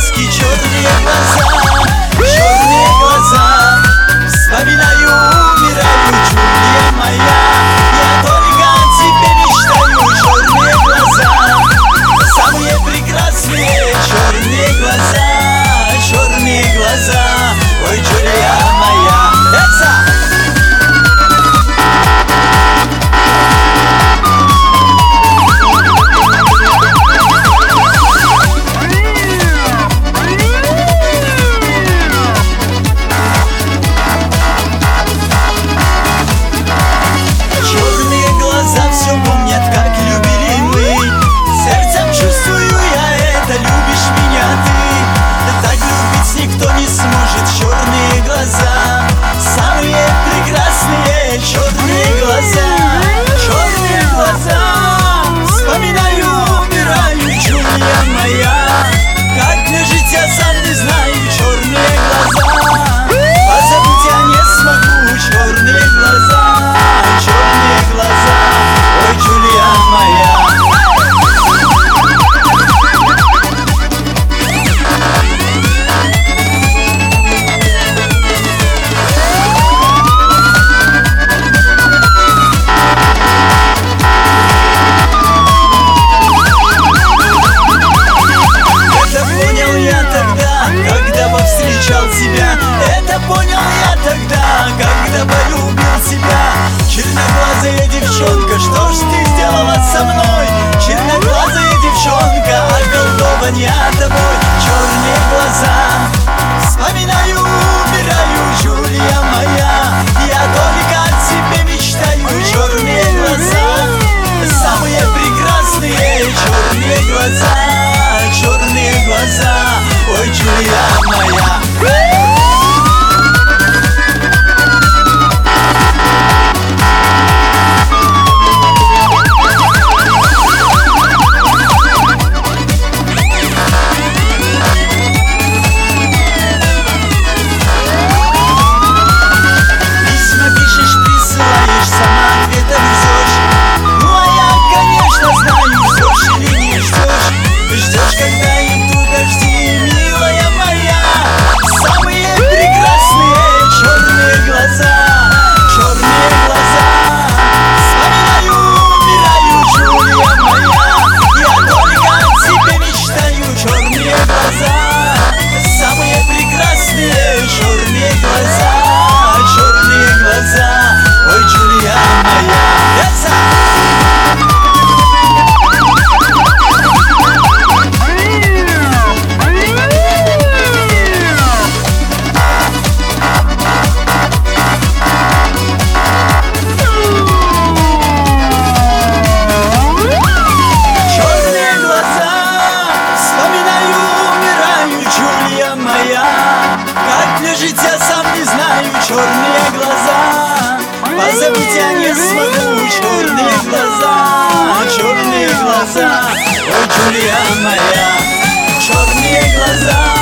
сказки, черные глаза. Вспоминаю, умираю, Джулия моя. Я только о тебе мечтаю, черные глаза. Самые прекрасные черные глаза, черные глаза. Ой, Джулия моя. Черноглазая девчонка, что ж ты сделала со мной? Черноглазая девчонка, околдован я тобой. Черные глаза, вспоминаю, умираю, Джулия моя. Я только о тебе мечтаю, черные глаза. Самые прекрасные черные глаза, черные глаза. Ой, Джулия моя. Я сам не знаю, черные глаза. Позабыть я не смогу, черные глаза, черные глаза. Ой, Джулия моя, черные глаза.